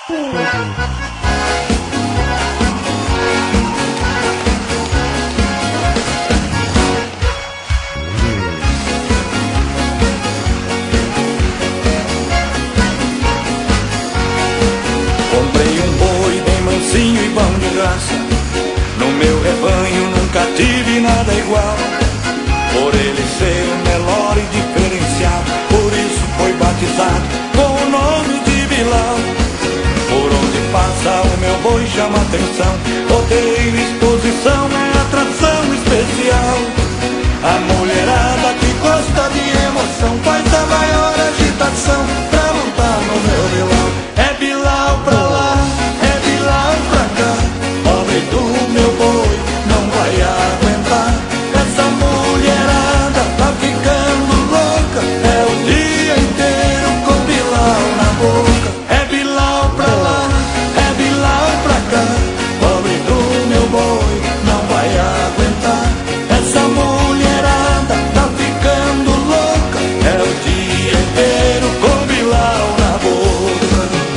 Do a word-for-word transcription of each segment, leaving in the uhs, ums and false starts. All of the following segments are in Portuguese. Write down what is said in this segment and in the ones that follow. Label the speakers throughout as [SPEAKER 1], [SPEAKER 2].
[SPEAKER 1] Comprei um boi bem mansinho e bom de raça. No meu rebanho nunca tive nada igual. Por ele ser o melhor e diferenciado, por isso foi batizado com o nome de Bilal. Por onde passa o meu boi chama atenção, rodeio e exposição é atração especial. A mulherada que gosta de emoção faz a maior agitação pra montar no meu Bilal. É Bilal pra lá, é Bilal pra cá, pobre do meu boi não vai aguentar. Essa mulherada tá ficando louca, é o dia inteiro com Bilal na boca. É Bilal pra lá, é Bilal pra cá, pobre do meu boi não vai aguentar. Essa mulherada tá ficando louca, é o dia inteiro com Bilal na boca.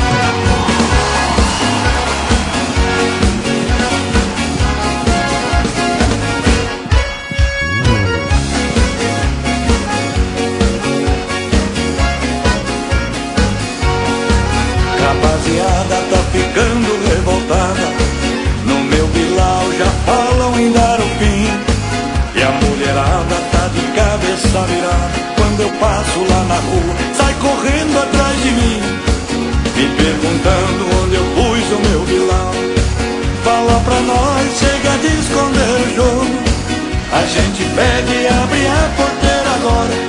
[SPEAKER 1] Rapaziada tá ficando revoltada, no meu Bilal já falam em dar o fim. E a mulherada tá de cabeça virada, quando eu passo lá na rua sai correndo atrás de mim, me perguntando onde eu pus o meu Bilal. Fala pra nós, chega de esconder o jogo, a gente pega e abre a porteira agora,